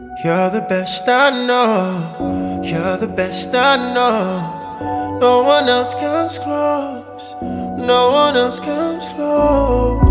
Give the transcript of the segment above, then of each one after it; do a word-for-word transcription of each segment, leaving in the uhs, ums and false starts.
You're the best I know. You're the best I know. No one else comes close. No one else comes close.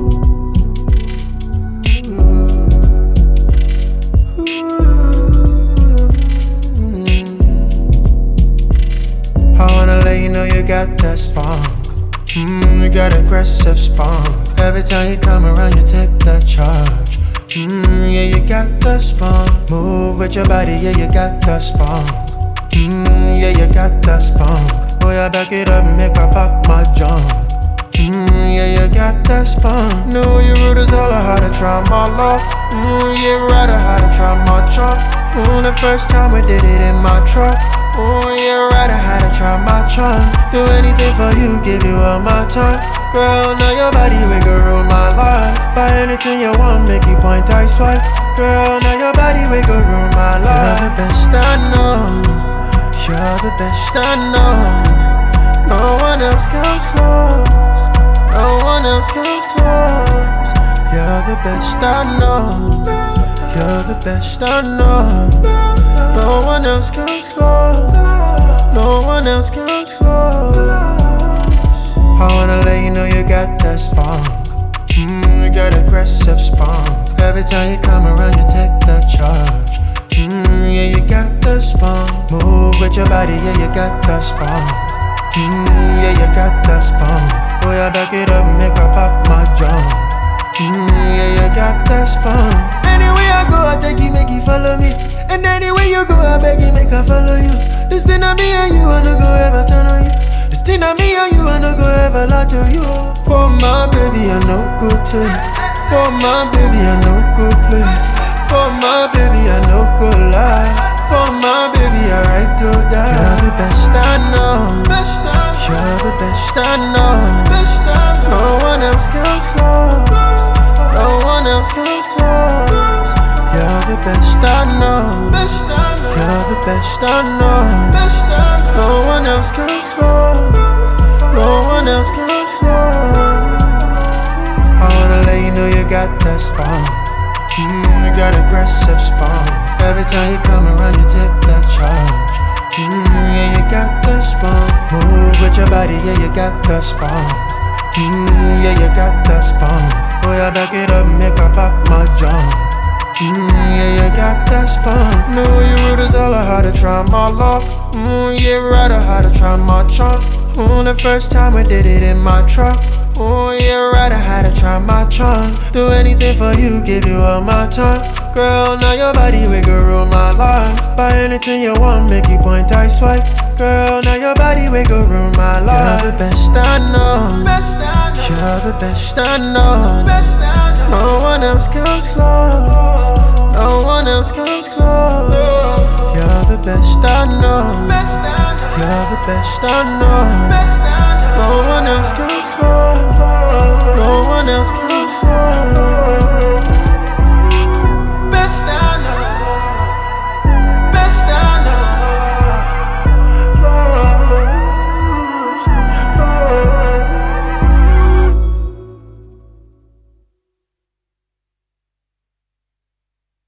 I wanna let you know you got that spunk. Mm, you got aggressive spunk. Every time you come around, you take that charge. Mm, yeah, you got the spunk. Move with your body, yeah, you got the spunk. Mm, yeah, you got the spunk. Oh, yeah, back it up and make her pop my junk. Mm, yeah, you got that spunk. Know your root is all I had to try my luck. Mm, yeah, right, I had to try my chalk. Mm, the first time we did it in my truck. Oh, yeah, right, I had to try my charm. Do anything for you, give you all my time. Girl, now your body, we can rule my life. Buy anything you want, make you point, I swipe. Girl, now your body, we can rule my life. You're the best I know. You're the best I know. No one else comes close. No one else comes close. You're the best I know. You're the best I know. No one else comes close. No one else comes close. I wanna let you know you got that spunk. Mm, you got aggressive spunk. Every time you come around, you take that charge. Mm, yeah, you got the spunk. Move with your body, yeah, you got the spunk. Mm, yeah, you got the spunk. Oh, yeah, back it up and make her pop my junk. Mm, yeah, you got that spunk. Anywhere I go, I take you, make you follow me. And anywhere you go, I beg you, make her follow you. This thing on me and you, I no go ever turn on you. This thing on me and you, I no go ever lie to you. For my baby, I no good take. For my baby, I no good play. For my baby, I no good lie. For my baby, I right to die. You're the best I know. You're the best I know. No one else comes close. No one else comes close. You're the best I know. You're the best I know. No one else comes close. No one else comes close. I wanna let you know you got that spunk. Mm, you got aggressive spunk. Every time you come around, you take that charge. Mm, yeah, you got the spunk. Move with your body, yeah, you got the spunk. Mm, yeah, you got the spunk. Oh, yeah, back it up and make her pop my junk. Mm, yeah, you got that spunk. Know your root is all I had to try my luck. Mm, yeah, right, I had to try my chalk. Oh, the first time we did it in my truck. Oh, yeah, right, I had to try my charm. Do anything for you, give you all my time. Girl, now your body, we can rule my life. Buy anything you want, make you point, I swipe. Girl, now your body, we can rule my life. You're the best I know. You're the best I know. No one else comes close. No one else comes close. You're the best I know. You're the best I know.